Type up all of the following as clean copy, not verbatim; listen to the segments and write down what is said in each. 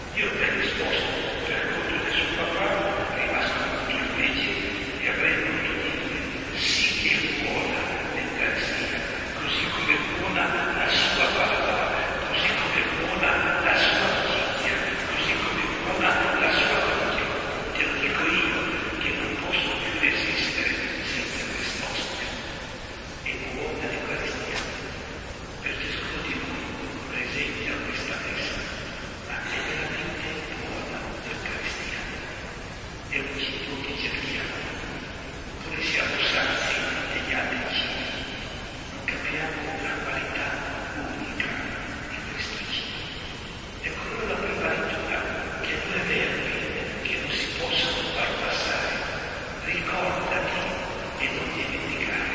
Io avrei risposto per conto del suo papà, rimasto molto invece, e avrei voluto dire sì che è buona l'Eucaristia, così come è buona la sua parola, così come è buona la sua amicizia, così come è buona la sua croce. Te lo dico io, che non posso più resistere senza quest'ostio. È buona l'Eucaristia per ciascuno di noi presenti a questa messa, ma è veramente buona l'Eucaristia. È un cibo che cerchiamo, oppure siamo sazi degli altri cibi. Non capiamo la qualità unica di questo cibo. Ecco allora la prima lettura, che ha due verbi che non si possono far passare. Ricordati e non dimenticare.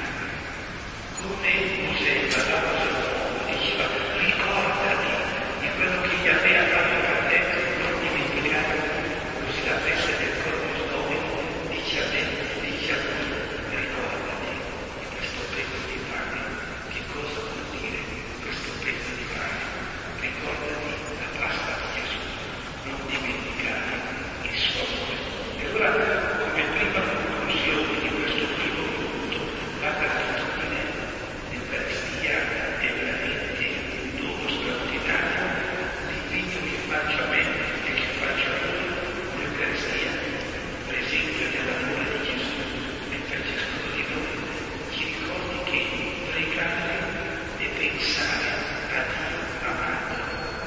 Come Mosè parlava all'uomo, diceva ricordati di quello che gli aveva fatto per te, non dimenticare. Così la festa del corpo storico dice a te, dice a noi, ricordati di questo pezzo di pane. Che cosa vuol dire questo pezzo di pane? Ricordati la pasta di Gesù, non dimenticare il suo amore. E allora, come prima conclusione di questo primo punto, la gratitudine. L'Eucaristia è veramente un dono straordinario, l'invito che faccio a me e che faccio a voi. L'Eucaristia, l'esempio dell'amore di Gesù e per ciascuno di noi, ci ricordi che pregare e pensare a Dio amato.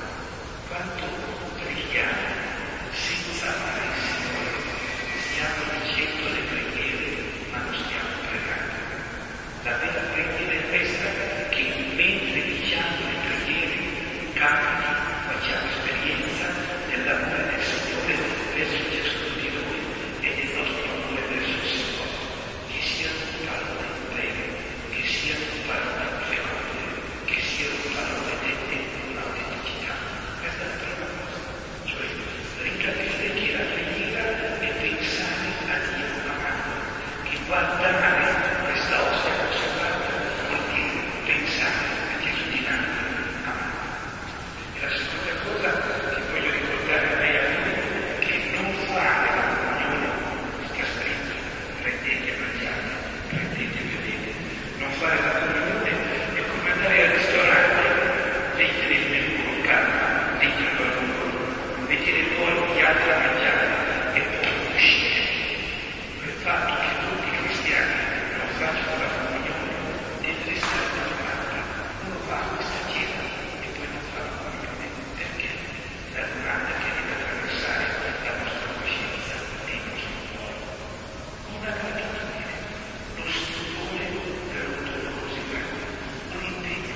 Quanto preghiamo senza amare il Signore, stiamo dicendo le preghiere, ma non stiamo pregando. La vera preghiera è questa, che mentre diciamo le preghiere, capiti, facciamo esperienza dell'amore del Signore verso ciascuno di noi e del nostro amore verso il Signore. Che siano parole brevi, che siano parole feconde, che siano parole dette con autenticità. Questa è la prima cosa, cioè ricapire che la preghiera è pensare a Dio amato, che guardare questa ostia consacrata vuol dire pensare a Gesù di Nazareth amato. E la seconda cosa che voglio ricordare a me e a voi è che non fare la comunione, sta scritto, prendete e mangiate, prendete e bevete. Non fare la comunione è come andare al ristorante, mettere il menù con calma, metterlo al volo, mettere fuori gli altri a mangiare e poi uscire. Per fatto che tutti i cristiani non facciano la comunione deve restare domanda. Uno va a questa chiesa e poi non fa la comunione. Perché? La domanda che deve attraversare la nostra coscienza e il nostro cuore. Una gratitudine, lo stupore per un dono così grande, un impegno.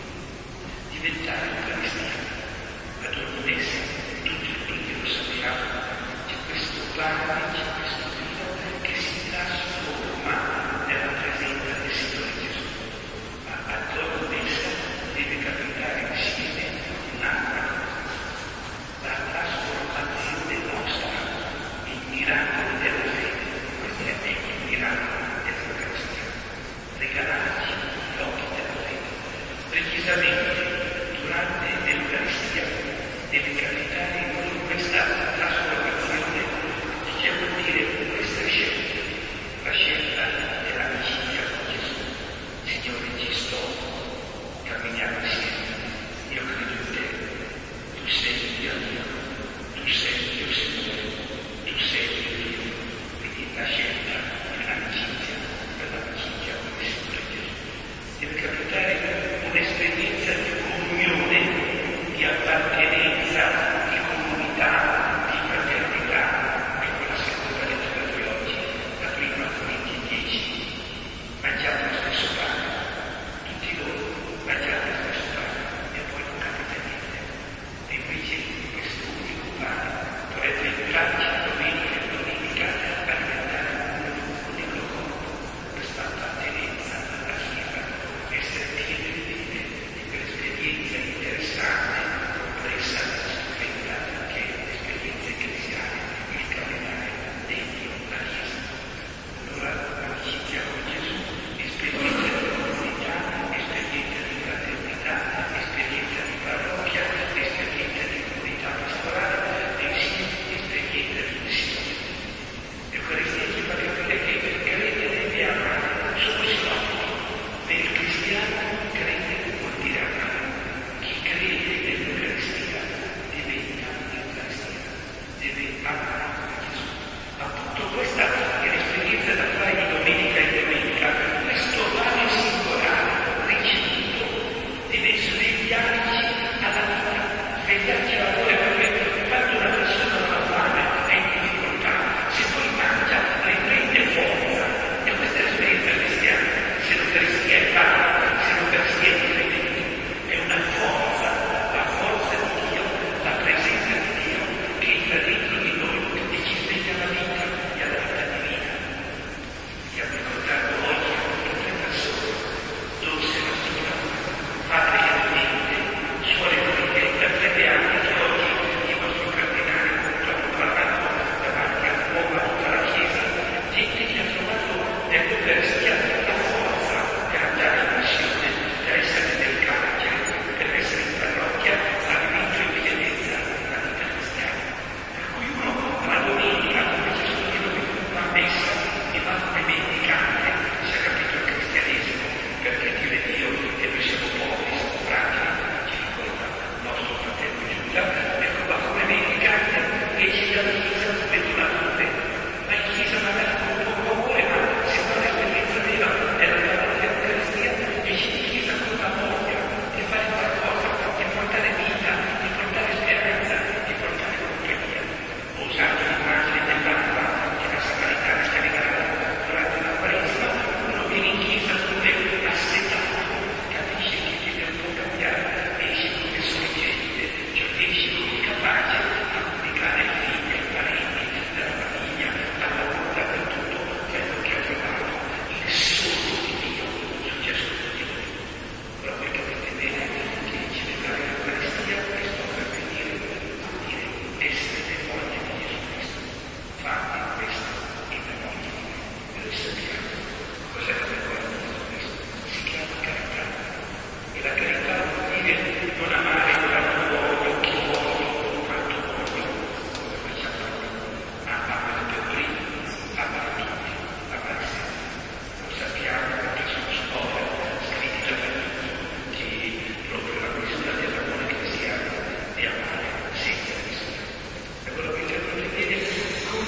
Diventare Eucaristia, la dormessa, tutti noi che lo sappiamo, c'è questo pane, c'è questo vino che si trasforma nella presenza del Signore Gesù. Ma a dormessa deve capitare insieme un'altra cosa, la trasformazione nostra, il miracolo della fede. Questo è il miracolo dell'Eucaristia. Regalarci gli occhi della fede. Precisamente durante l'Eucaristia deve capitare in noi questa trasformazione, dicevo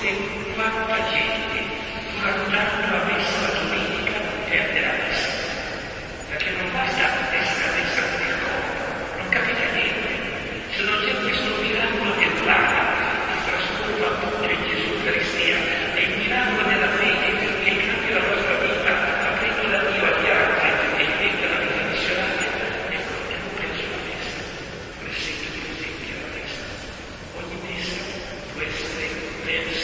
che quanta gente, pur andando a messa la domenica, perde la messa. Perché non basta essere a messa con il corpo, non capita niente. Se non c'è questo miracolo del pane, che trasforma tutto in Gesù Eucaristia, è il miracolo della fede che cambia la nostra vita, aprendo da Dio agli altri e diventa la vita missionaria. Ecco, e non penso alla messa, come segno di esempio alla messa. Ogni messa può essere verso